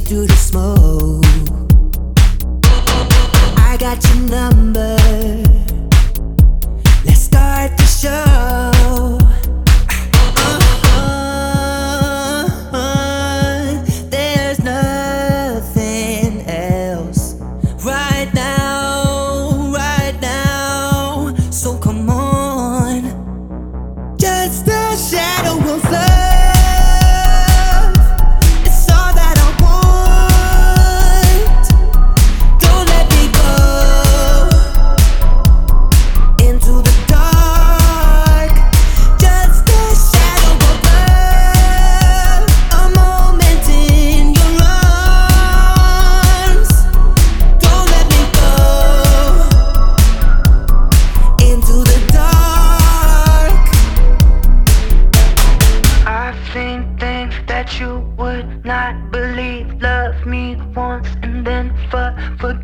through the smoke. I got your number. Let's start the show. There's nothing else right now. So come on, just a shadow of love. It's all that I want. Don't let me go into the dark. Just a shadow of love, a moment in your arms. Don't let me go into the dark. I've seen things that you would not believe. Love me once and then forget